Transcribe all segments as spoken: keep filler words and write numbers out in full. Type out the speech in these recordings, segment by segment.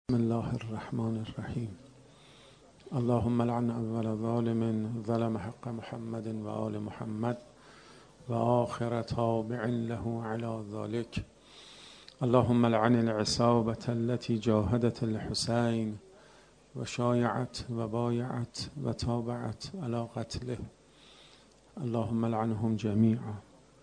بسم الله الرحمن الرحیم. اللهم لعن اول ظالم ظلم حق محمد و آل محمد و آخر تابع له على ذلك. اللهم لعن العصابة التي جاهدت الحسين و شایعت و بایعت و تابعت على قتله. اللهم لعنهم جميعا.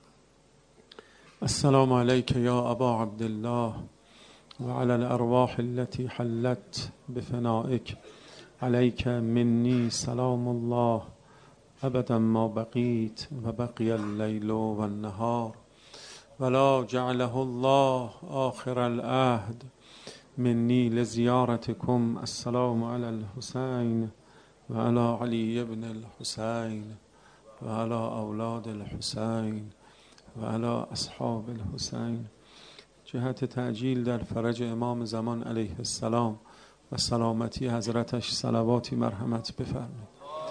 السلام عليك يا أبا عبد الله وعلى الأرواح التي حلت بفنائك. عليك مني سلام الله أبدا ما بقيت وبقي الليل والنهار ولا جعله الله آخر العهد مني لزيارتكم. السلام على الحسين وعلى علي بن الحسين وعلى أولاد الحسين وعلى أصحاب الحسين. جهت تعجیل در فرج امام زمان علیه السلام و سلامتی حضرتش صلواتی مرحمت بفرمایید.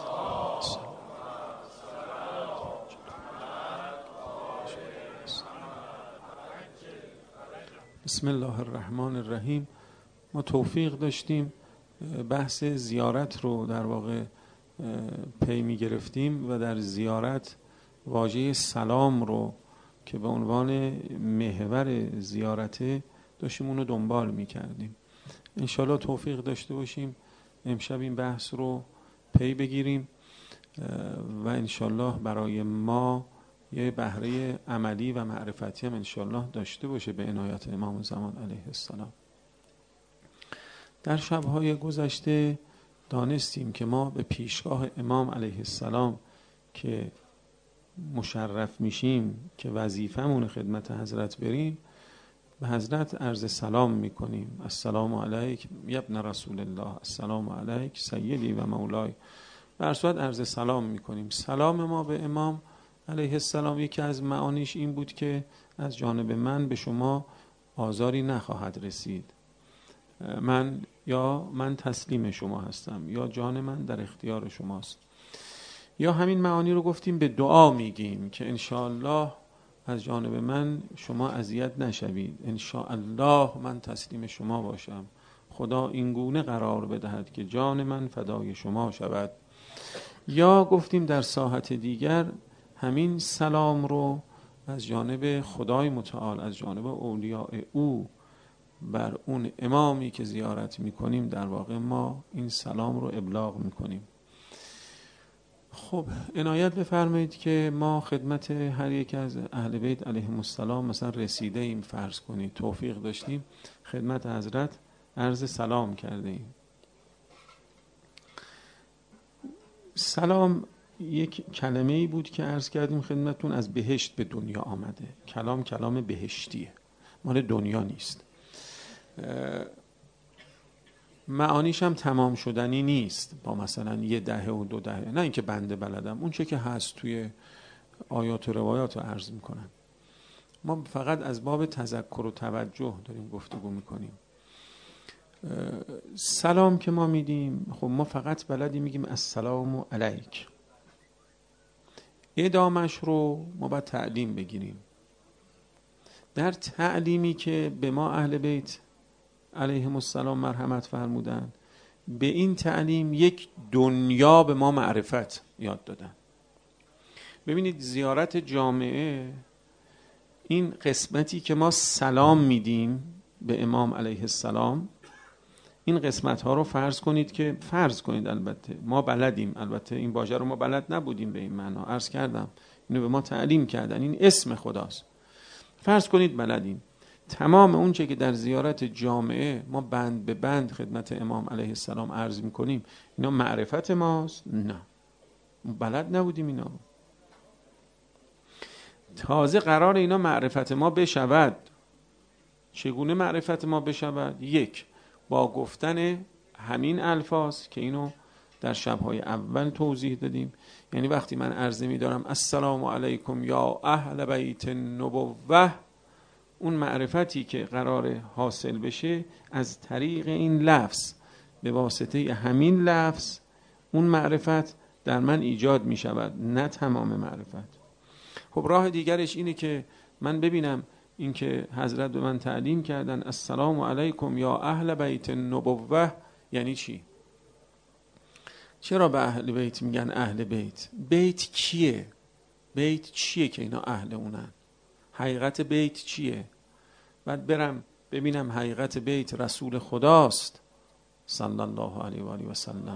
بسم الله الرحمن الرحیم. ما توفیق داشتیم بحث زیارت رو در واقع پی می گرفتیم و در زیارت واژه سلام رو که به عنوان محور زیارته داشتیم اونو دنبال میکردیم. انشالله توفیق داشته باشیم امشب این بحث رو پی بگیریم و انشالله برای ما یه بهره عملی و معرفتی هم انشالله داشته باشه به عنایت امام زمان علیه السلام. در شبهای گذشته دانستیم که ما به پیشگاه امام علیه السلام که مشرف میشیم که وظیفمون خدمت حضرت بریم، به حضرت عرض سلام میکنیم. السلام علیک ابن رسول الله، السلام علیک سیدی و مولای. به هر صورت عرض سلام میکنیم. سلام ما به امام علیه السلام یکی از معانیش این بود که از جانب من به شما آزاری نخواهد رسید. من یا من تسلیم شما هستم یا جان من در اختیار شماست. یا همین معانی رو گفتیم به دعا میگیم که انشاءالله از جانب من شما اذیت نشوید، انشاءالله من تسلیم شما باشم، خدا این گونه قرار بدهد که جان من فدای شما شود. یا گفتیم در ساحت دیگر همین سلام رو از جانب خدای متعال، از جانب اولیاء او بر اون امامی که زیارت میکنیم در واقع ما این سلام رو ابلاغ میکنیم. خب عنایت بفرمایید که ما خدمت هر یک از اهل بیت علیهم السلام مثلا رسیده ایم، فرض کنید توفیق داشتیم خدمت حضرت عرض سلام کرده ایم. سلام یک کلمه ای بود که عرض کردیم خدمتون، از بهشت به دنیا آمده. کلام کلام بهشتیه، مال دنیا نیست. معانیش هم تمام شدنی نیست با مثلا یه دهه و دو دهه، نه اینکه بنده بلدم، اون چه که هست توی آیات و روایات رو عرض میکنم. ما فقط از باب تذکر و توجه داریم گفتگو میکنیم. سلام که ما میدیم، خب ما فقط بلدیم میگیم السلام علیک. ادامش رو ما باید تعلیم بگیریم. در تعلیمی که به ما اهل بیت علیهم السلام مرحمت فرمودن، به این تعلیم یک دنیا به ما معرفت یاد دادن. ببینید زیارت جامعه، این قسمتی که ما سلام میدیم به امام علیه السلام، این قسمت ها رو فرض کنید که فرض کنید البته ما بلدیم، البته این واژه رو ما بلد نبودیم به این معنا، عرض کردم اینو به ما تعلیم کردن، این اسم خداست. فرض کنید بلدیم. تمام اون چه که در زیارت جامعه ما بند به بند خدمت امام علیه السلام عرض میکنیم، اینا معرفت ماست؟ نه، بلد نبودیم اینا. تازه قرار اینا معرفت ما بشود. چگونه معرفت ما بشود؟ یک، با گفتن همین الفاظ که اینو در شبهای اول توضیح دادیم. یعنی وقتی من عرض میدارم السلام علیکم یا اهل بیت النبوة، اون معرفتی که قرار حاصل بشه از طریق این لفظ، به واسطه همین لفظ اون معرفت در من ایجاد می شود، نه تمام معرفت. خب راه دیگرش اینه که من ببینم اینکه حضرت به من تعلیم کردن السلام علیکم یا اهل بیت النبوه یعنی چی؟ چرا به اهل بیت میگن اهل بیت؟ بیت کیه؟ بیت چیه که اینا اهل اونن؟ حقیقت بیت چیه؟ بعد برم ببینم حقیقت بیت رسول خداست صلی الله علیه و آله و سلم.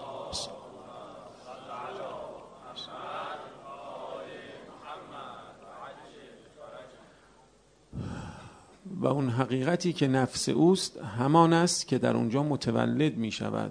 و اون حقیقتی که نفس اوست همان است که در اونجا متولد می شود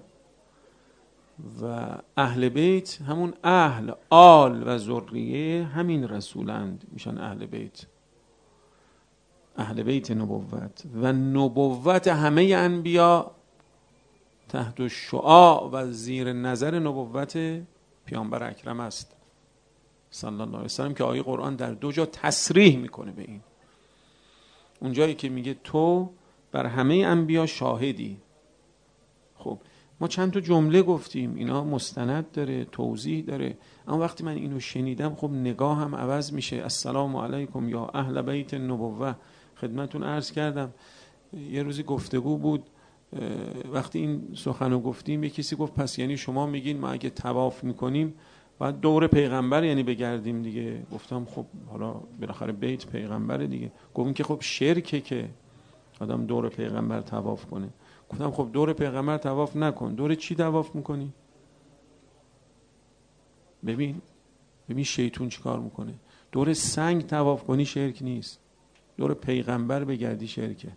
و اهل بیت همون اهل آل و ذریه همین رسولند، میشن اهل بیت، اهل بیت نبوت. و نبوت همه انبیا تحت شعاع و زیر نظر نبوت پیامبر اکرم است صلی الله علیه و سلم که آیه قرآن در دو جا تصریح میکنه به این. اون جایی که میگه تو بر همه انبیا شاهدی. خب ما چند تا جمله گفتیم، اینا مستند داره، توضیح داره، اما وقتی من اینو شنیدم خب نگاه هم عوض میشه. السلام علیکم یا اهل بیت النبوه. خدمتون عرض کردم یه روزی گفتگو بود، وقتی این سخنو گفتیم یه کسی گفت پس یعنی شما میگین ما اگه طواف میکنیم باید دور پیغمبر یعنی بگردیم دیگه؟ گفتم خب حالا بالاخره بیت پیغمبره دیگه. گفتم که خب شرکه که آدم دور پیغمبر طواف کنه. گفتم خب دور پیغمبر طواف نکن، دور چی طواف میکنی؟ ببین ببین شیطون چی کار میکنه. دور سنگ طواف کنی شرک نیست، دور پیغمبر بگردی شرکه.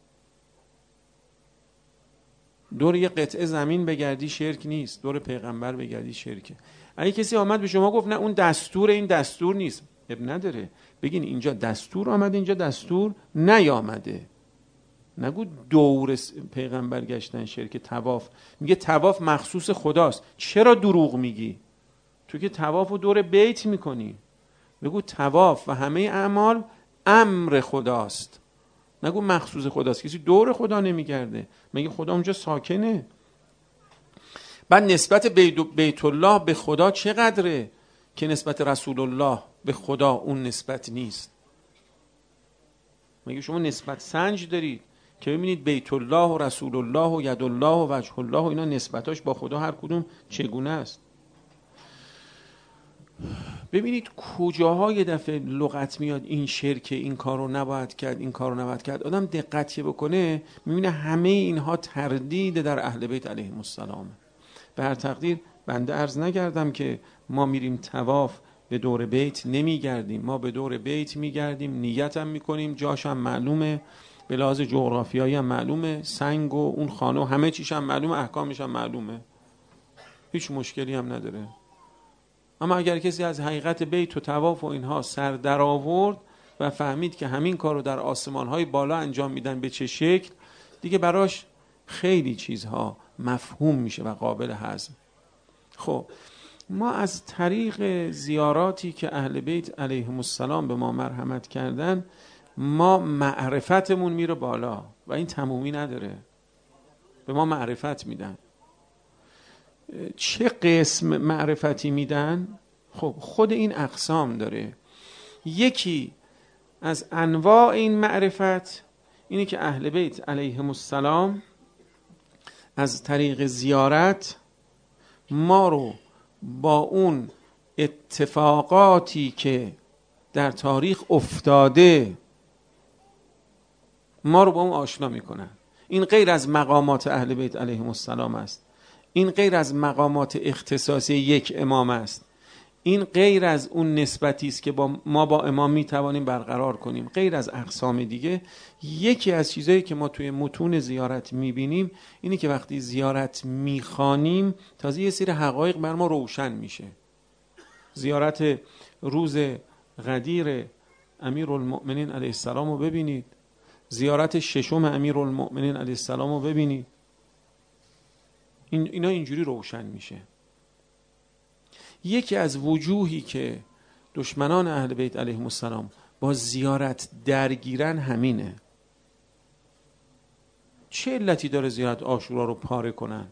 دور یه قطعه زمین بگردی شرک نیست، دور پیغمبر بگردی شرکه. اگه کسی آمد به شما گفت نه اون دستور، این دستور نیست، اب نداره، بگین اینجا دستور آمده، اینجا دستور نیامده. نگو دور پیغمبر گشتن شرک. طواف میگه طواف مخصوص خداست. چرا دروغ میگی؟ تو که طواف و دور بیت میکنی. بگو طواف و همه اعمال امر خداست، نگو مخصوص خداست. کسی دور خدا نمیگرده، مگه خدا اونجا ساکنه؟ بعد نسبت بیت الله به خدا چقدره که نسبت رسول الله به خدا اون نسبت نیست؟ مگه شما نسبت سنج دارید که ببینید بیت الله و رسول الله و ید الله و وجه الله و اینا نسبتاش با خدا هر کدوم چگونه است؟ ببینید کجاها یه دفعه لغت میاد این شرک، این کارو نباید کرد، این کارو نباید کرد. آدم دقتی بکنه میبینه همه اینها تردید در اهل بیت علیهم السلام. به هر تقدیر بنده عرض نگردم که ما میریم طواف به دور بیت نمیگردیم، ما به دور بیت میگردیم، نیت هم میکنیم، جاش هم معلومه، به لحاظ جغرافیایی هم معلومه، سنگ و اون خانه و همه چیش هم معلومه، احکامش هم معلومه، هیچ مشکلی هم نداره. اما اگر کسی از حقیقت بیت و طواف و اینها سر در آورد و فهمید که همین کار رو در آسمان‌های بالا انجام میدن به چه شکل، دیگه براش خیلی چیزها مفهوم میشه و قابل هضم. خب ما از طریق زیاراتی که اهل بیت علیهم السلام به ما مرحمت کردن، ما معرفتمون میره بالا و این تمومی نداره. به ما معرفت میدن. چه قسم معرفتی میدن؟ خب خود این اقسام داره. یکی از انواع این معرفت اینه که اهل بیت علیهم السلام از طریق زیارت ما رو با اون اتفاقاتی که در تاریخ افتاده ما رو با اون آشنا میکنن. این غیر از مقامات اهل بیت علیهم السلام است. این غیر از مقامات اختصاصی یک امام است. این غیر از اون نسبتی است که با ما با امام میتوانیم برقرار کنیم. غیر از اقسام دیگه، یکی از چیزایی که ما توی متون زیارت میبینیم اینه که وقتی زیارت میخوانیم تازه یه سری حقایق بر ما روشن میشه. زیارت روز غدیر امیرالمؤمنین علیه السلام رو ببینید، زیارت ششم امیرالمؤمنین علیه السلام رو ببینید، این اینا اینجوری روشن میشه. یکی از وجوهی که دشمنان اهل بیت علیهم السلام با زیارت درگیرن همینه. چه علتی داره زیارت عاشورا رو پاره کنن؟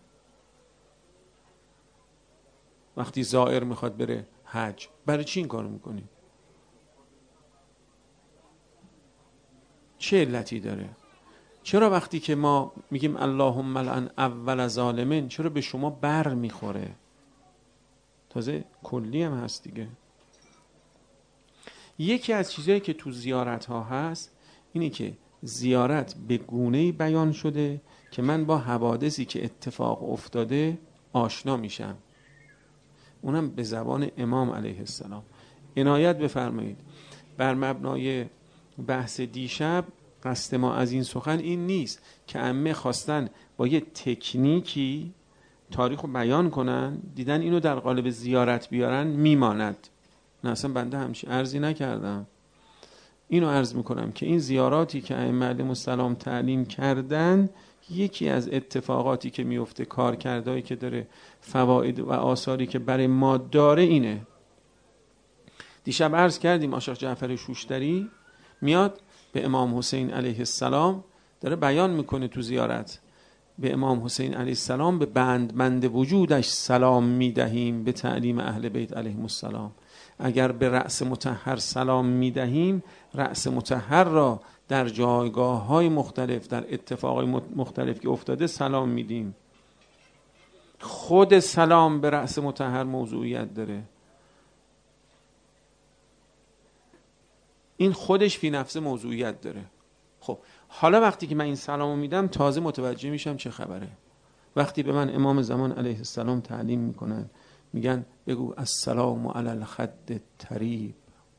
وقتی زائر میخواد بره حج، برای چی این کارو میکنی؟ چه علتی داره؟ چرا وقتی که ما میگیم اللهم لعن اول ظالمین چرا به شما بر میخوره؟ تازه کلی هم هست دیگه. یکی از چیزایی که تو زیارت ها هست اینه که زیارت به گونه‌ای بیان شده که من با حوادثی که اتفاق افتاده آشنا میشم، اونم به زبان امام علیه السلام. عنایت بفرمایید بر مبنای بحث دیشب قصد ما از این سخن این نیست که ائمه خواستن با یه تکنیکی تاریخ رو بیان کنن، دیدن اینو در قالب زیارت بیارن میماند. نه اصلا بنده همچین عرضی نکردم. اینو عرض میکنم که این زیاراتی که ائمه علیهم السلام تعلیم کردن یکی از اتفاقاتی که میفته، کارکردهایی که داره، فواید و آثاری که برای ما داره اینه. دیشب عرض کردیم آشاق جعفر شوشتری میاد به امام حسین علیه السلام داره بیان میکنه تو زیارت، به امام حسین علیه السلام به بند بند وجودش سلام میدهیم به تعلیم اهل بیت علیهم السلام. اگر به رأس مطهر سلام میدهیم، رأس مطهر را در جایگاه های مختلف، در اتفاقای مختلف که افتاده سلام میدیم. خود سلام به رأس مطهر موضوعیت داره. این خودش فی نفسه موضوعیت داره. خب حالا وقتی که من این سلامو میدم تازه متوجه میشم چه خبره. وقتی به من امام زمان علیه السلام تعلیم میکنن، میگن بگو السلام علی الخد الطریب،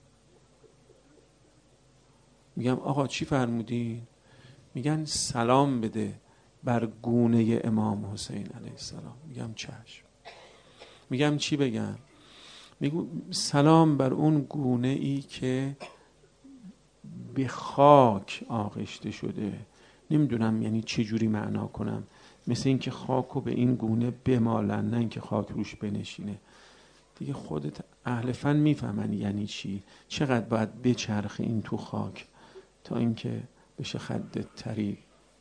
میگم آقا چی فرمودین؟ میگن سلام بده بر گونه امام حسین علیه السلام. میگم چشم. میگم چی بگم؟ میگو سلام بر اون گونه ای که به خاک آغشته شده. نمیدونم یعنی چه جوری معنا کنم، مثل این که خاکو به این گونه بمالن، نه اینکه خاک روش بنشینه. دیگه خودت اهل فن میفهمن یعنی چی. چقدر باید بچرخه این تو خاک تا اینکه بشه خد طریب.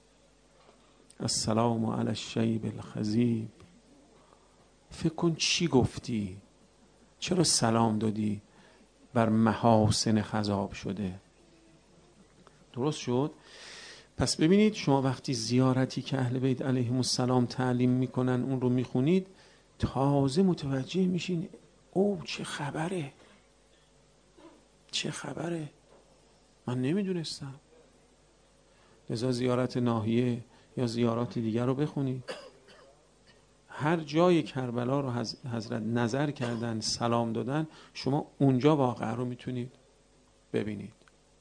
السلام علی الشیب الخضیب. فکر کن چی گفتی؟ چرا سلام دادی بر محاسن خضاب شده؟ درست شد؟ پس ببینید شما وقتی زیارتی که اهل بیت علیهم السلام تعلیم میکنن اون رو میخونید، تازه متوجه میشین او چه خبره، چه خبره، من نمیدونستم. لذا زیارت ناحیه یا زیارات دیگر رو بخونید. هر جای کربلا رو حضرت نظر کردن، سلام دادن، شما اونجا واقعا رو میتونید ببینید.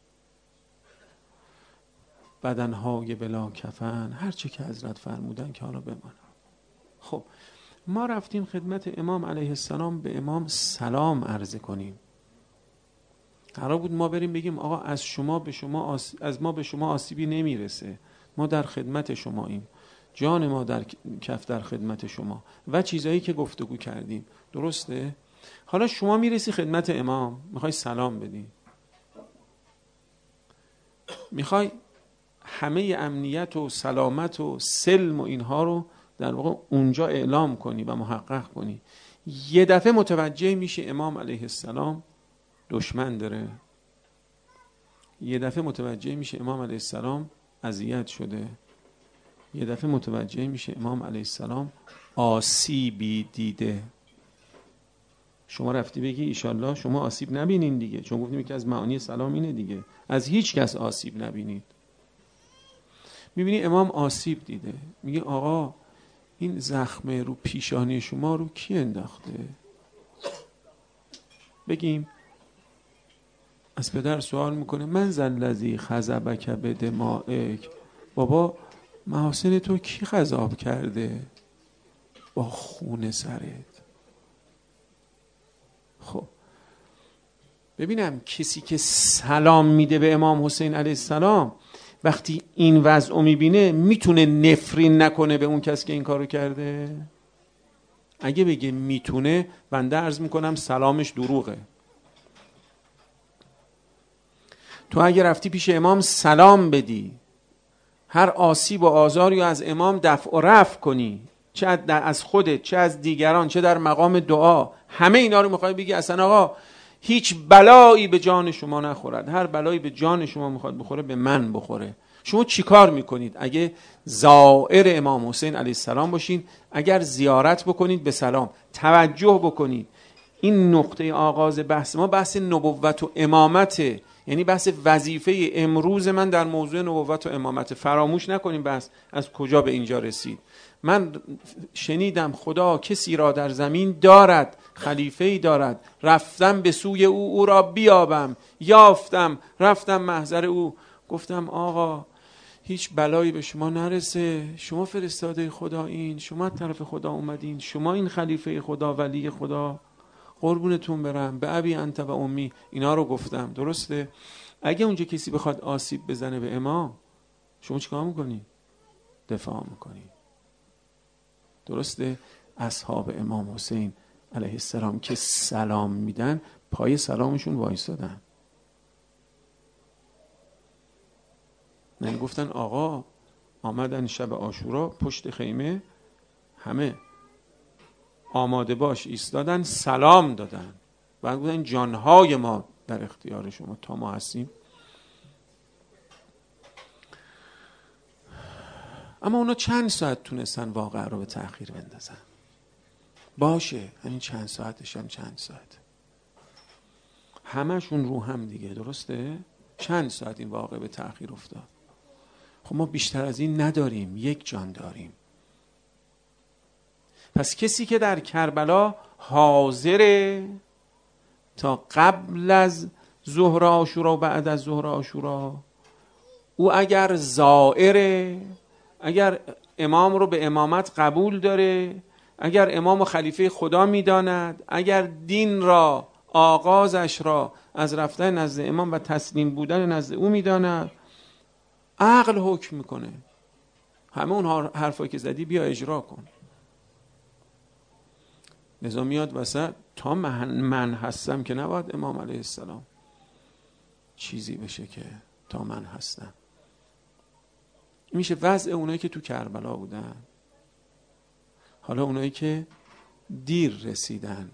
بدنهای بلا کفن، هر چه که حضرت فرمودن که حالا بمانم. خب ما رفتیم خدمت امام علیه السلام، به امام سلام عرضه کنیم. قرار بود ما بریم بگیم آقا از شما به شما آس... از ما به شما آسیبی نمیرسه، ما در خدمت شماییم، جان ما در کف در خدمت شما و چیزایی که گفتگو کردیم. درسته؟ حالا شما میرسی خدمت امام، میخوای سلام بدی، میخوای همه امنیت و سلامت و سلم و اینها رو در واقع اونجا اعلام کنی و محقق کنی. یه دفعه متوجه میشه امام علیه السلام دشمن داره. یه دفعه متوجه میشه امام علیه السلام اذیت شده. یه دفعه متوجه میشه امام علیه السلام آسیبی دیده. شما رفتی بگی ایشالله شما آسیب نبینین دیگه، چون گفتیم که از معانی سلام اینه دیگه، از هیچ کس آسیب نبینید. میبینی امام آسیب دیده، میگه آقا این زخم رو پیشانی شما رو کی انداخته؟ بگیم از پدر سوال میکنه من ذلذی خضبک بدمائک، بابا محاسن تو کی خضاب کرده با خون سرت؟ خب ببینم کسی که سلام میده به امام حسین علیه السلام وقتی این وضع میبینه میتونه نفرین نکنه به اون کسی که این کارو کرده؟ اگه بگه میتونه، بنده عرض میکنم سلامش دروغه. تو اگه رفتی پیش امام سلام بدی، هر آسیب و آزاری از امام دفع و رفع کنی، چه از خودت چه از دیگران چه در مقام دعا، همه اینا رو میخوای بگی اصلا آقا هیچ بلایی به جان شما نخورد. هر بلایی به جان شما میخواد بخوره به من بخوره. شما چی کار میکنید؟ اگه زائر امام حسین علیه السلام باشین، اگر زیارت بکنید به سلام، توجه بکنید. این نقطه آغاز بحث ما بحث نبوت و امامته، یعنی بحث وظیفه امروز من در موضوع نبوت و امامت. فراموش نکنیم بحث از کجا به اینجا رسید. من شنیدم خدا کسی را در زمین دارد، خلیفه‌ای دارد، رفتم به سوی او او را بیابم، یافتم، رفتم محضر او، گفتم آقا هیچ بلایی به شما نرسه، شما فرستاده خدا این، شما از طرف خدا اومدین، شما این خلیفه خدا، ولی خدا، قربونتون برم، به ابی انت و امی، اینا رو گفتم. درسته؟ اگه اونجا کسی بخواد آسیب بزنه به امام، شما چیکار میکنی؟ دفاع میکنی. درسته؟ اصحاب امام حسین علیه السلام که سلام میدن، پای سلامشون وایسادن. من گفتن آقا آمدن شب عاشورا پشت خیمه، همه آماده باش ایستادن، سلام دادن. بعد گفتن جانهای ما در اختیار شما تا ما هستیم. اما اونا چند ساعت تونستن واقعا رو به تأخیر بندازن؟ باشه، همین چند ساعتش هم چند ساعت، همشون رو هم دیگه. درسته؟ چند ساعت این واقع به تأخیر افتاد. خب ما بیشتر از این نداریم، یک جان داریم. پس کسی که در کربلا حاضره تا قبل از ظهر عاشورا و بعد از ظهر عاشورا، او اگر زائره، اگر امام رو به امامت قبول داره، اگر امام و خلیفه خدا میداند، اگر دین را، آغازش را از رفتن نزد امام و تسلیم بودن نزد او میداند، عقل حکم میکنه. همه اون حرفایی که زدی بیا اجرا کن. لذا میاد وسط، تا من, من هستم که نباید امام علیه السلام چیزی بشه که تا من هستم. این میشه وضع اونایی که تو کربلا بودن. حالا اونایی که دیر رسیدن،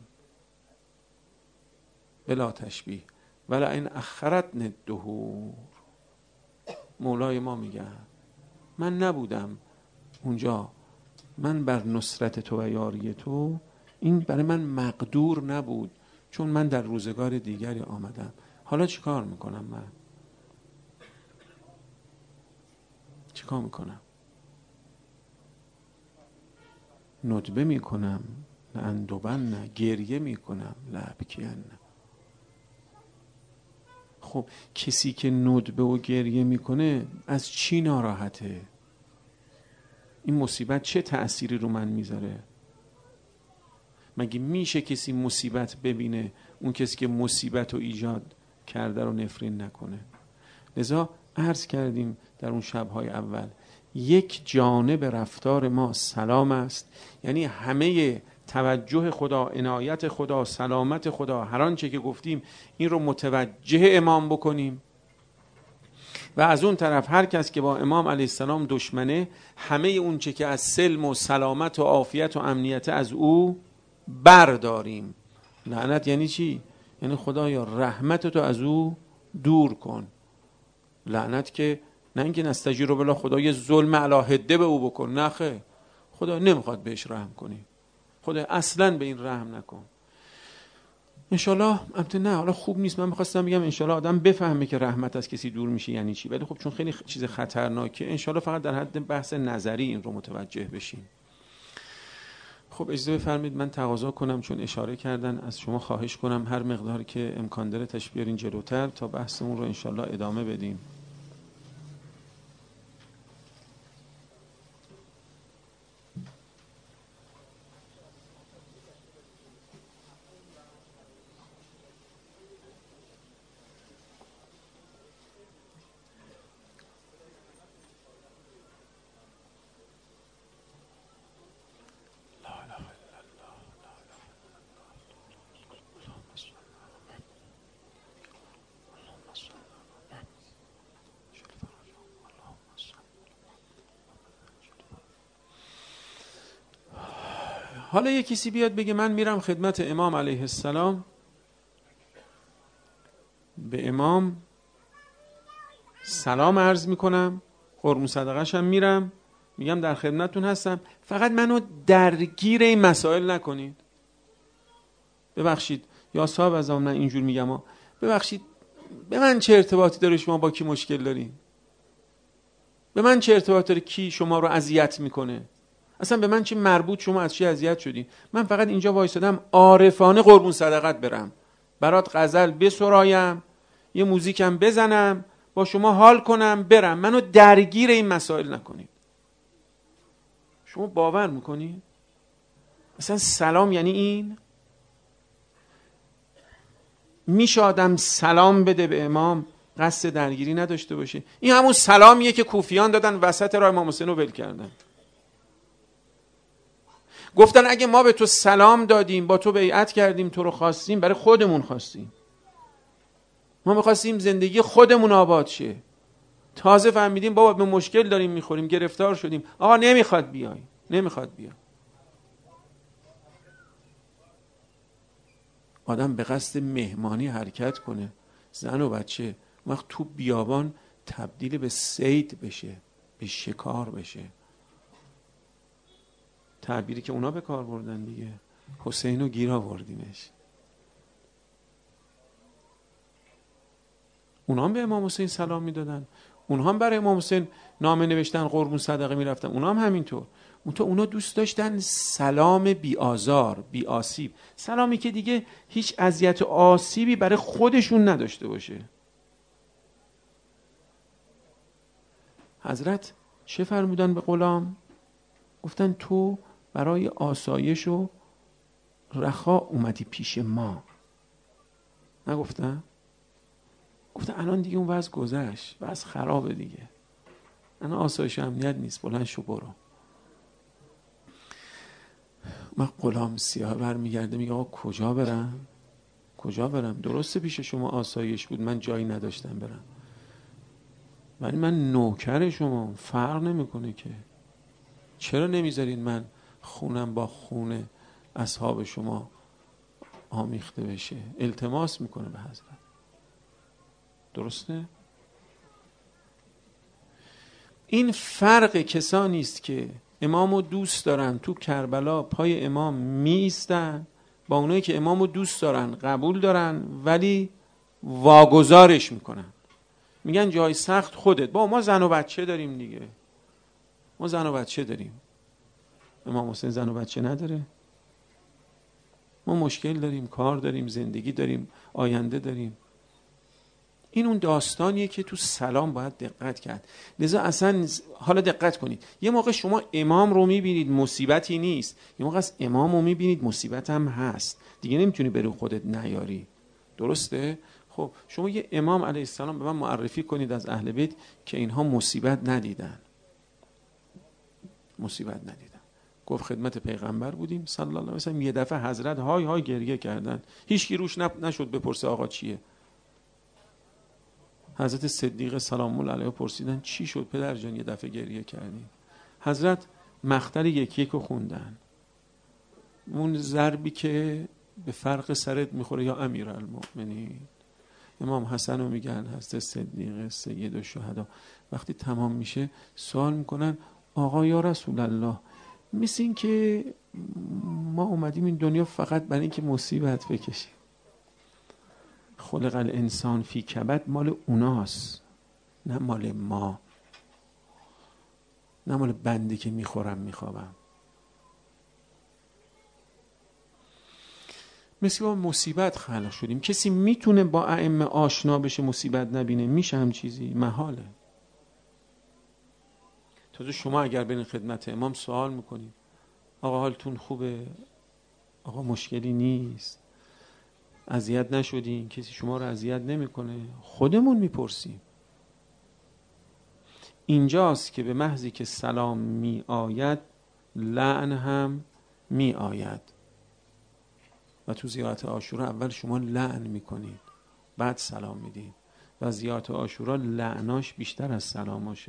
بلا تشبیه، ولی این اخرت ندهور، مولای ما میگن من نبودم اونجا، من بر نصرت تو و یاری تو، این برای من مقدور نبود، چون من در روزگار دیگری آمدم. حالا چی کار میکنم؟ من چی کار میکنم؟ ندبه میکنم، نه اندوبن، نه گریه میکنم، لبکین. خب کسی که ندبه و گریه میکنه از چی ناراحته؟ این مصیبت چه تأثیری رو من میذاره؟ مگه میشه کسی مصیبت ببینه اون کسی که مصیبت رو ایجاد کرده رو نفرین نکنه؟ لذا عرض کردیم در اون شبهای اول، یک جانب رفتار ما سلام است، یعنی همه توجه خدا، عنایت خدا، سلامت خدا، هر آنچه که گفتیم این رو متوجه امام بکنیم. و از اون طرف هر کس که با امام علیه السلام دشمنه، همه اون چه که از سلم و سلامت و عافیت و امنیت از او برداریم. لعنت یعنی چی؟ یعنی خدایا رحمتتو از او دور کن. لعنت که نه اینکه نستجیرو بلا، خدا یه ظلم علاهده به او بکن، نه خیر، خدا نمیخواد بهش رحم کنی، خدا اصلا به این رحم نکن. انشالله البته نه، حالا خوب نیست، من میخواستم بگم انشالله آدم بفهمه که رحمت از کسی دور میشه یعنی چی، ولی خب چون خیلی چیز خطرناکه، انشالله فقط در حد بحث نظری این رو متوجه بشیم. خب اجازه بفرمایید من تقاضا کنم، چون اشاره کردن، از شما خواهش کنم هر مقدار که امکان داره تشریف بیارین جلوتر تا بحثمون رو انشالله ادامه بدیم. حالا یه کسی بیاد بگه من میرم خدمت امام علیه السلام، به امام سلام عرض میکنم، قربون صدقه‌ش هم میرم، میگم در خدمتتون هستم، فقط منو درگیر این مسائل نکنید. ببخشید یا صاحب از من اینجور میگم ها، ببخشید به من چه ارتباطی داره شما با کی مشکل دارین؟ به من چه ارتباطی داره کی شما رو اذیت میکنه؟ اصلا به من چه مربوط شما از چی اذیت شدین؟ من فقط اینجا وایسادم عارفانه قربون صدقت برم، برات غزل بسرایم، یه موزیکم بزنم، با شما حال کنم برم. منو درگیر این مسائل نکنید. شما باور میکنید؟ اصلا سلام یعنی این؟ میشه آدم سلام بده به امام قصد درگیری نداشته باشه؟ این همون سلامیه که کوفیان دادن وسط راه امام حسین رو ول کردن. گفتن اگه ما به تو سلام دادیم، با تو بیعت کردیم، تو رو خواستیم، برای خودمون خواستیم، ما میخواستیم زندگی خودمون آباد شه. تازه فهمیدیم بابا به مشکل داریم میخوریم، گرفتار شدیم، آقا نمیخواد بیای، نمیخواد بیای. آدم به قصد مهمانی حرکت کنه، زن و بچه وقت تو بیابان تبدیل به صید بشه، به شکار بشه. تعبیری که اونا به کار بردن دیگه، حسین رو گیر آوردیمش. اونا هم به امام حسین سلام میدادن، اونا هم برای امام حسین نامه نوشتن، قربون صدقه میرفتن، اونا هم همینطور. اونطور اونا دوست داشتن سلام بی آزار، بی آسیب، سلامی که دیگه هیچ اذیت و آسیبی برای خودشون نداشته باشه. حضرت چه فرمودن به غلام؟ گفتن تو برای آسایش و رخا اومدی پیش ما. نگفتن؟ گفتن الان دیگه اون وضع گذشت، وضع خرابه دیگه، الان آسایش امنیت نیست، بلند شو برو. من غلام سیاه برمیگرده میگه آقا کجا برم؟ کجا برم؟ درسته پیش شما آسایش بود، من جایی نداشتم برم، ولی من نوکر شما، فرق نمیکنه که. چرا نمیذارین من خونم با خون اصحاب شما آمیخته بشه؟ التماس میکنه به حضرت. درسته؟ این فرق کسانی است که امامو دوست دارن، تو کربلا پای امام می ایستن، با اونایی که امامو دوست دارن، قبول دارن، ولی واگذارش میکنن، میگن جای سخت خودت. با ما زن و بچه داریم دیگه، ما زن و بچه داریم، امام حسین زن و بچه نداره. ما مشکل داریم، کار داریم، زندگی داریم، آینده داریم. این اون داستانیه که تو سلام باید دقت کرد. لذا اصلا حالا دقت کنید، یه موقع شما امام رو میبینید مصیبتی نیست، یه موقع از امام رو میبینید مصیبت هم هست، دیگه نمیتونی برو خودت نیاری. درسته؟ خب شما یه امام علیه السلام به من معرفی کنید از اهل بیت که اینها مصیبت ندیدن، مصیبت ندیدن. گفت خدمت پیغمبر بودیم صلی الله علیه و سلم، یه دفعه حضرت های های گریه کردن، هیچ کی روش نشد بپرسه آقا چیه. حضرت صدیق سلام الله علیه پرسیدن چی شد پدر جان یه دفعه گریه کردی؟ حضرت مقطع یک یک رو خوندن، اون ضربی که به فرق سرت میخوره یا امیرالمؤمنین. امام حسن رو میگن حضرت صدیق سید الشهدا. وقتی تمام میشه سوال میکنن آقا یا رسول الله، مثل این که ما اومدیم این دنیا فقط برای اینکه مصیبت بکشیم، خلق الانسان فی کبد مال اوناست، نه مال ما، نه مال بنده که میخورم میخوابم. مثل ما مصیبت خلق شدیم. کسی میتونه با ائمه آشنا بشه مصیبت نبینه؟ میشه هم چیزی؟ محاله. تازه شما اگر برین خدمت امام سوال میکنید آقا حالتون خوبه؟ آقا مشکلی نیست؟ اذیت نشدین؟ کسی شما رو اذیت نمیکنه؟ خودمون میپرسیم. اینجاست که به محضی که سلام می آید لعن هم می آید. و تو زیارت عاشورا اول شما لعن میکنید بعد سلام میدید و زیارت عاشورا لعناش بیشتر از سلاماشه.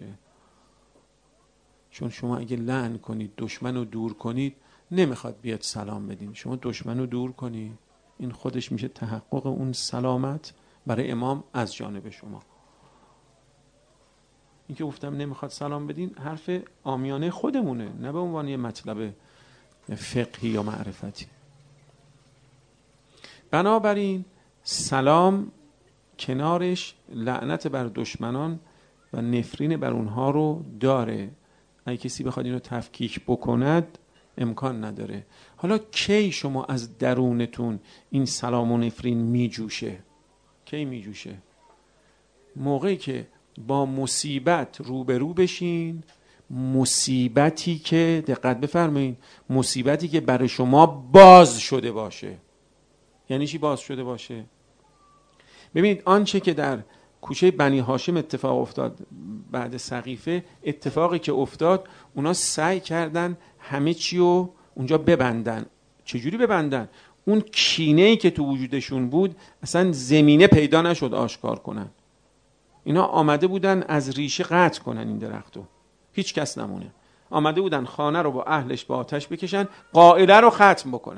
چون شما اگه لعن کنید، دشمن رو دور کنید، نمیخواد بیاد سلام بدین. شما دشمن رو دور کنید، این خودش میشه تحقق اون سلامت برای امام از جانب شما. این که گفتم نمیخواد سلام بدین حرف عامیانه خودمونه، نه به عنوان یه مطلب فقهی یا معرفتی. بنابراین سلام کنارش لعنت بر دشمنان و نفرین بر اونها رو داره. اگه کسی بخواد اینو تفکیک بکند امکان نداره. حالا کی شما از درونتون این سلام و نفرین میجوشه؟ کی میجوشه؟ موقعی که با مصیبت روبرو بشین، مصیبتی که دقت بفرمایید، مصیبتی که برای شما باز شده باشه. یعنی چی باز شده باشه؟ ببینید آنچه که در کوچه بنی هاشم اتفاق افتاد بعد سقیفه، اتفاقی که افتاد اونا سعی کردن همه چی رو اونجا ببندن. چجوری ببندن؟ اون کینه‌ای که تو وجودشون بود اصلا زمینه پیدا نشد آشکار کنن. اینا آمده بودن از ریشه قطع کنن این درختو، هیچ کس نمونه. آمده بودن خانه رو با اهلش با آتش بکشن، قائله رو ختم بکنن.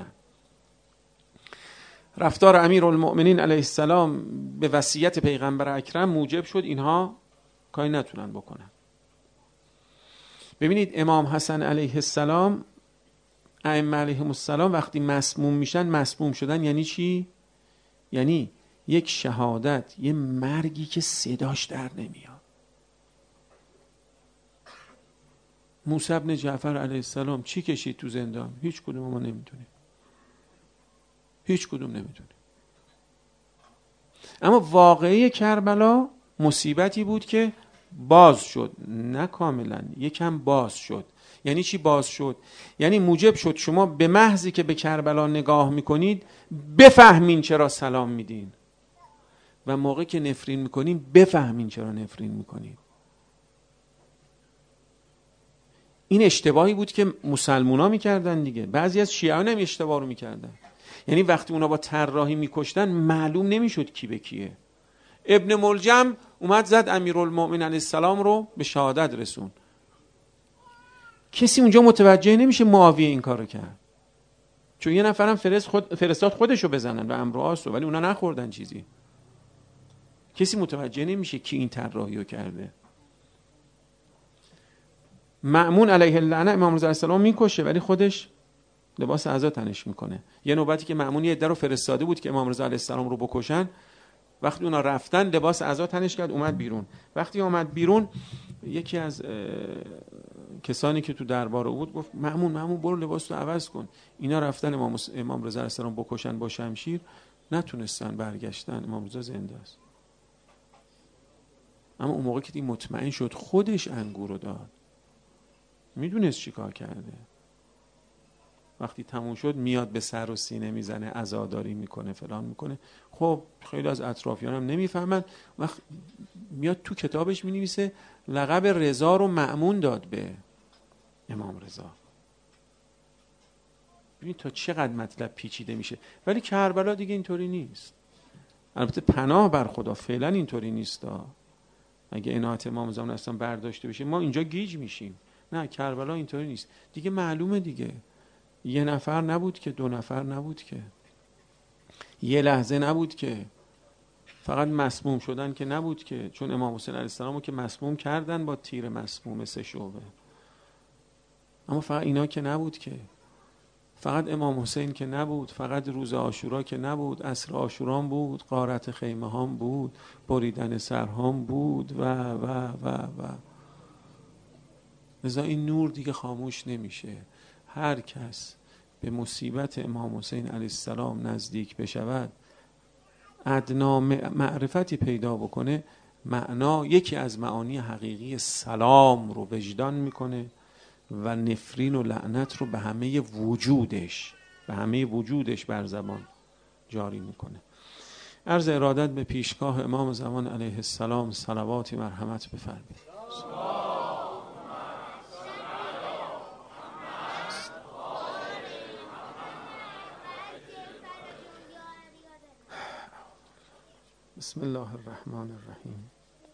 رفتار امیرالمؤمنین علیه السلام به وصیت پیغمبر اکرم موجب شد اینها کاری نتونن بکنن. ببینید امام حسن علیه السلام، ائمه علیهم السلام وقتی مسموم میشن، مسموم شدن یعنی چی؟ یعنی یک شهادت، یه مرگی که صداش در نمیاد. موسی بن جعفر علیه السلام چی کشید تو زندان؟ هیچ کدوم ما نمیدونیم، هیچ کدوم نمیدونیم. اما واقعی کربلا مصیبتی بود که باز شد، نه کاملا، یکم باز شد. یعنی چی باز شد؟ یعنی موجب شد شما به محضی که به کربلا نگاه میکنید بفهمین چرا سلام میدین، و موقعی که نفرین میکنین بفهمین چرا نفرین میکنین. این اشتباهی بود که مسلمونا میکردن دیگه. بعضی از شیعیان هم اشتباه رو میکردن. یعنی وقتی اونا با طراحی میکشتن معلوم نمیشد کی به کیه. ابن ملجم اومد زد امیرالمؤمنین علیه السلام رو به شهادت رسون. کسی اونجا متوجه نمیشه معاویه این کارو کرد، چون یه نفرم فرست خود فرستاد خودشو بزنن و عمرو عاص رو، ولی اونا نخوردن چیزی. کسی متوجه نمیشه کی این طراحی رو کرده. مأمون علیه اللعنه امام رضا علیه السلام میکشه ولی خودش لباس عزا تنش میکنه. یه نوبتی که مأمون یه عده رو فرستاده بود که امام رضا علیه السلام رو بکشن، وقتی اونا رفتن لباس عزا تنش کرد، اومد بیرون. وقتی اومد بیرون یکی از کسانی که تو دربار بود گفت مأمون مأمون برو لباس رو عوض کن. اینا رفتن امام امام رضا علیه السلام بکشن با شمشیر، نتونستن برگشتن. امام رضا زنده است. اما اون موقع که این مطمئن شد خودش انگور رو داد، میدونست چی کار کرده. وقتی تموم شد میاد به سر و سینه میزنه، عزاداری میکنه، فلان میکنه. خب خیلی از اطرافیانم نمیفهمن. وقت میاد تو کتابش مینویسه لقب رضا رو مأمون داد به امام رضا. ببین تا چقدر مطلب پیچیده میشه. ولی کربلا دیگه اینطوری نیست. البته پناه بر خدا فعلا اینطوری نیست. اگه عنایت امام زمان اصلا برداشته بشه ما اینجا گیج میشیم. نه، کربلا اینطوری نیست دیگه. معلومه دیگه، یه نفر نبود که، دو نفر نبود که، یه لحظه نبود که، فقط مسموم شدن که نبود که، چون امام حسین علیه السلام رو که مسموم کردن با تیر مسموم سه شعبه. اما فقط اینا که نبود که، فقط امام حسین که نبود، فقط روز عاشورا که نبود، عصر عاشورا بود، غارت خیمه هام بود، بریدن سرهام بود و و و و لذا این نور دیگه خاموش نمیشه. هر کس به مصیبت امام حسین علیه السلام نزدیک بشود، ادنا معرفتی پیدا بکنه، معنا یکی از معانی حقیقی سلام رو وجدان میکنه و نفرین و لعنت رو به همه وجودش به همه وجودش بر زبان جاری میکنه. عرض ارادت به پیشگاه امام زمان علیه السلام صلوات مرحمت بفرمایید. بسم الله الرحمن الرحیم.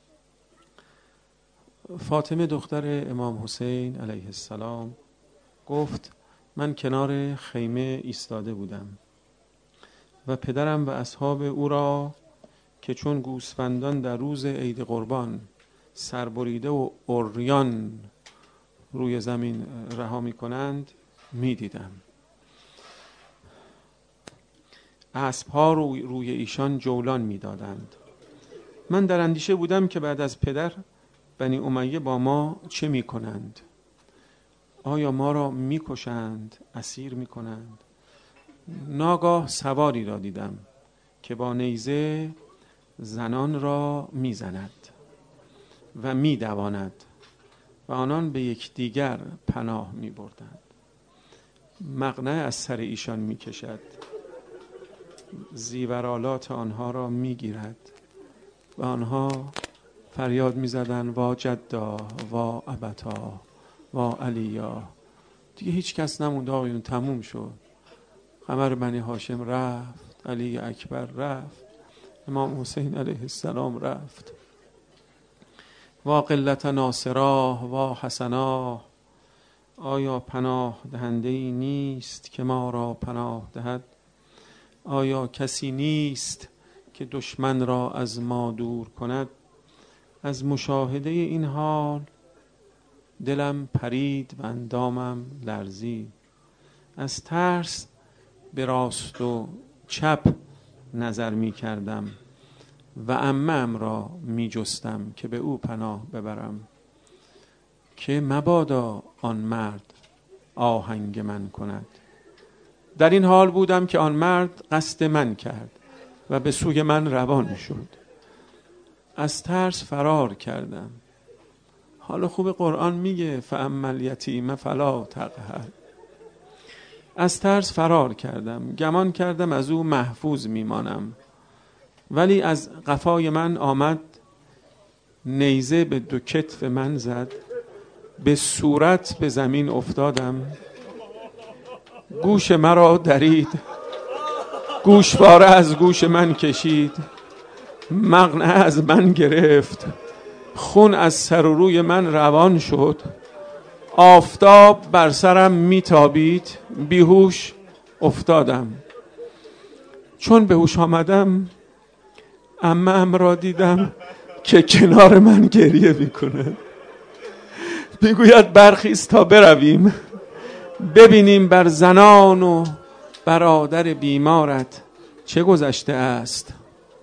فاطمه دختر امام حسین علیه السلام گفت من کنار خیمه ایستاده بودم و پدرم و اصحاب او را که چون گوسفندان در روز عید قربان سربریده و عریان روی زمین رها می کنند می دیدم. اسب‌ها روی, روی ایشان جولان می دادند. من در اندیشه بودم که بعد از پدر بنی امیه با ما چه می کنند؟ آیا ما را می کشند؟ اسیر می کنند؟ ناگاه سواری را دیدم که با نیزه زنان را می زند و می دواند و آنان به یکدیگر پناه می بردند. مقنعه از سر ایشان می کشد، زیورالات آنها را می گیرد و آنها فریاد می زدن وا جدا وا ابتا وا علیا. دیگه هیچ کس نموند آقایون، تموم شد. قمر بنی هاشم رفت، علی اکبر رفت، امام حسین علیه السلام رفت. وا قلت ناصراه وا حسناه. آیا پناه دهنده ای نیست که ما را پناه دهد؟ آیا کسی نیست که دشمن را از ما دور کند؟ از مشاهده این حال دلم پرید و اندامم لرزید. از ترس به راست و چپ نظر می کردم و عمم را می جستم که به او پناه ببرم که مبادا آن مرد آهنگ من کند. در این حال بودم که آن مرد قصد من کرد و به سوی من روان شد. از ترس فرار کردم. حالا خوب قرآن میگه فاما الیتیم فلا تقهر. از ترس فرار کردم، گمان کردم از او محفوظ میمانم، ولی از قفای من آمد، نیزه به دو کتف من زد، به صورت به زمین افتادم، گوش مرا درید، گوشواره از گوش من کشید، مقنعه از من گرفت، خون از سر و روی من روان شد، آفتاب بر سرم میتابید، بیهوش افتادم. چون به هوش آمدم عمم را دیدم که کنار من گریه میکنه، میگوید برخیز تا برویم ببینیم بر زنان و برادر بیمارت چه گذشته است.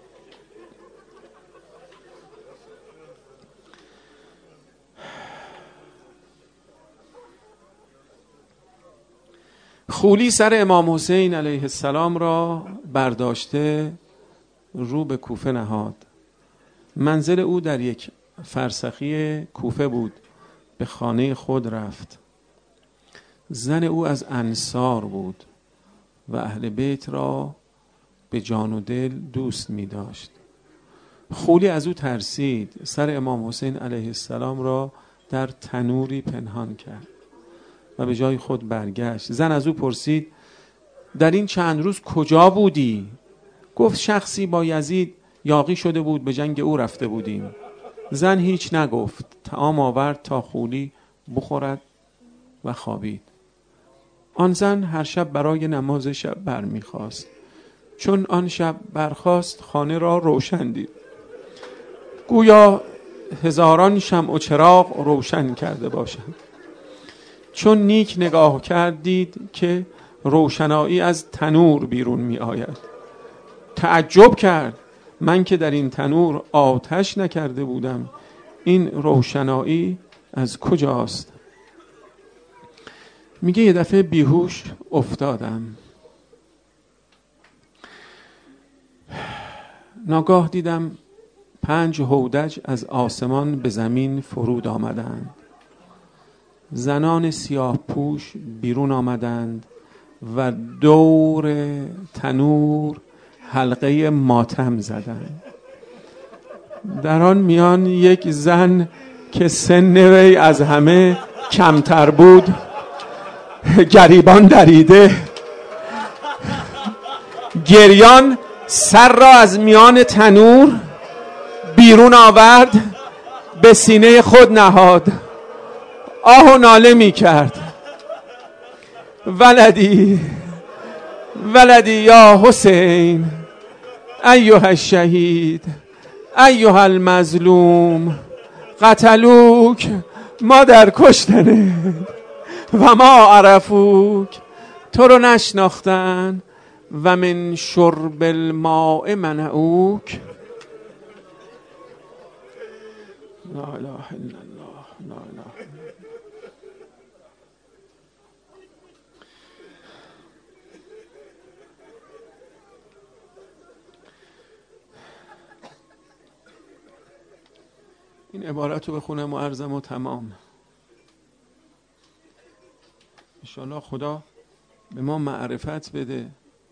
خولی سر امام حسین علیه السلام را برداشته رو به کوفه نهاد. منزل او در یک فرسخی کوفه بود. به خانه خود رفت. زن او از انصار بود و اهل بیت را به جان و دل دوست می داشت. خولی از او ترسید، سر امام حسین علیه السلام را در تنوری پنهان کرد و به جای خود برگشت. زن از او پرسید در این چند روز کجا بودی؟ گفت شخصی با یزید یاغی شده بود، به جنگ او رفته بودیم. زن هیچ نگفت، طعام آورد تا خولی بخورد و خوابید. آن زن هر شب برای نماز شب برمیخواست. چون آن شب برخاست خانه را روشن دید، گویا هزاران شمع و چراغ روشن کرده باشند. چون نیک نگاه کرد دید که روشنایی از تنور بیرون می آید. تعجب کرد، من که در این تنور آتش نکرده بودم، این روشنایی از کجاست؟ میگه یه دفعه بیهوش افتادم. ناگاه دیدم پنج هودج از آسمان به زمین فرود آمدند. زنان سیاه پوش بیرون آمدند و دور تنور حلقه ماتم زدند. در آن میان یک زن که سن وی از همه کمتر بود گریبان دریده گریان سر را از میان تنور بیرون آورد، به سینه خود نهاد، آه و ناله می کرد ولدی ولدی یا حسین ایها الشهید ایها المظلوم قتلوک، مادر کشتنه و ما عرفوک، تو رو نشناختن، و من شرب الماء منعوک. لا اله الا الله، لا اله الا الله. این عبارت رو بخونم و عرضم و تمام. انشاءالله خدا به ما معرفت بده.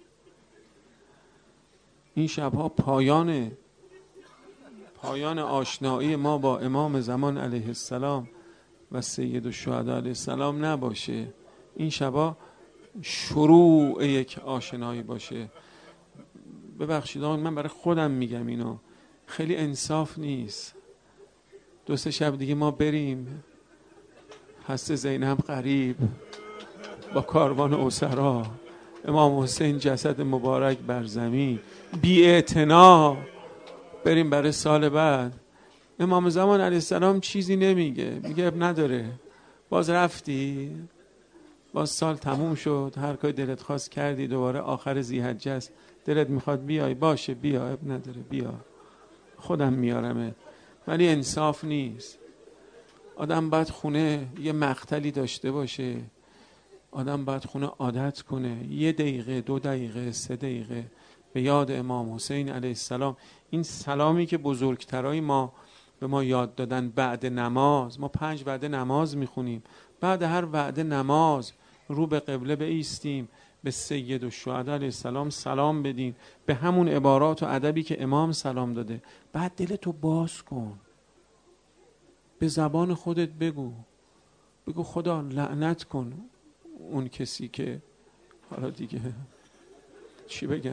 این شبها پایان پایان آشنایی ما با امام زمان علیه السلام و سید الشهدا علیه السلام نباشه. این شبها شروع یک آشنایی باشه. ببخشید من برای خودم میگم اینو، خیلی انصاف نیست دو سه شب دیگه ما بریم هست زینب قریب با کاروان اسرا، امام حسین جسد مبارک بر زمین، بی اعتنا بریم برای سال بعد. امام زمان علیه السلام چیزی نمیگه، میگه اب نداره، باز رفتی، باز سال تموم شد، هر کاری دلت خواست کردی، دوباره آخر ذی‌حجه است، دلت میخواد بیای باشه بیا، اب نداره بیا، خودم میارمه. ولی انصاف نیست. آدم باید خونه یه مقتلی داشته باشه، آدم باید خونه عادت کنه یه دقیقه دو دقیقه سه دقیقه به یاد امام حسین علیه السلام. این سلامی که بزرگترای ما به ما یاد دادن بعد نماز، ما پنج وعده نماز میخونیم، بعد هر وعده نماز رو به قبله بایستیم، به سید الشهدا علیه السلام سلام بدیم، به همون عبارات و ادبی که امام سلام داده. بعد دلتو باز کن، به زبان خودت بگو، بگو خدا لعنت کن اون کسی که، حالا دیگه چی بگم،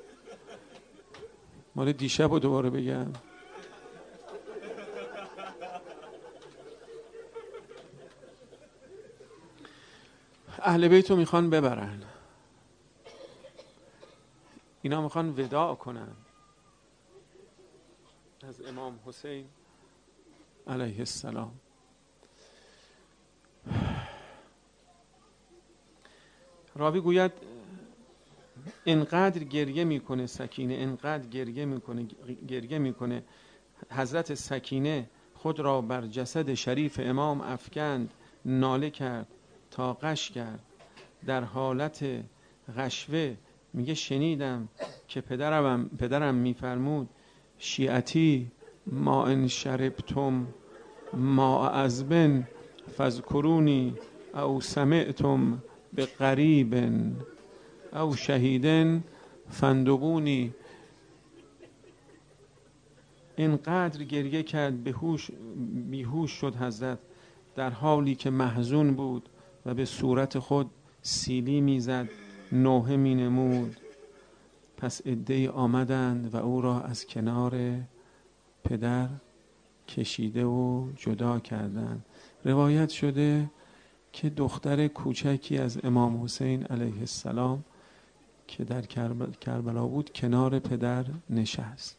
مال دیشب رو دوباره بگم. اهل بیت رو میخوان ببرن، اینا میخوان وداع کنن از امام حسین علیه السلام. راوی گوید انقدر گریه میکنه سکینه، انقدر گریه میکنه گریه میکنه حضرت سکینه خود را بر جسد شریف امام افکند، ناله کرد تا غش کرد. در حالت غشوه میگه شنیدم که پدرم پدرم میفرمود شیعتی ما ان شربتم ما عذب فذکرونی او سمعتم به قریب او شهیدن فندقونی. اینقدر گریه کرد بهوش بیهوش شد حضرت، در حالی که محزون بود و به صورت خود سیلی میزد، نوحه می نمود. پس عده‌ای آمدند و او را از کنار پدر کشیده و جدا کردند. روایت شده که دختر کوچکی از امام حسین علیه السلام که در کربلا بود کنار پدر نشست،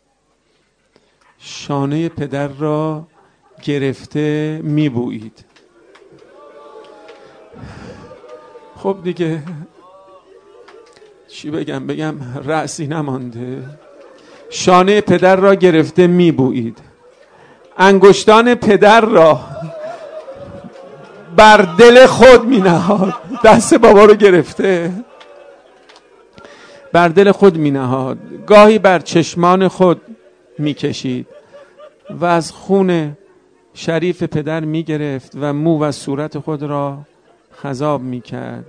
شانه پدر را گرفته میبویید. خب دیگه چی بگم بگم رأسی نمانده. شانه پدر را گرفته میبویید، انگشتان پدر را بر دل خود می نهاد، دست بابا رو گرفته بر دل خود می نهاد، گاهی بر چشمان خود می کشید و از خون شریف پدر می گرفت و مو و صورت خود را خضاب می کرد.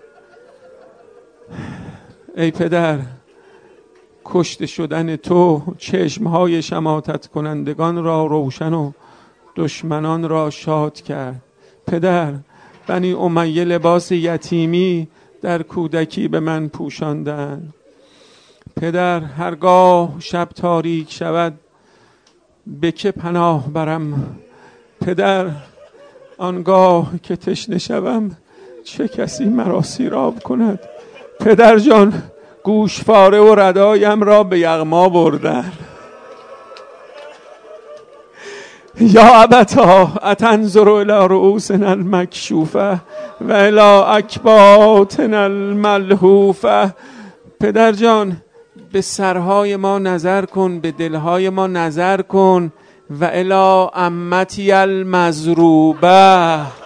ای پدر، کشته شدن تو چشمهای شماتت کنندگان را روشن و دشمنان را شاد کرد. پدر، بنی امیه لباس یتیمی در کودکی به من پوشاندند. پدر، هرگاه شب تاریک شود به که پناه برم؟ پدر، آنگاه که تشنه شوم چه کسی مرا سیراب کند؟ پدر جان، گوشواره و ردایم را به یغما بردن. یا ابتا اتنظر الی رؤوسنا المکشوفه و الی اکباتنا الملهوفه. پدر جان به سرهای ما نظر کن، به دلهای ما نظر کن. و الی امتی المضروبه.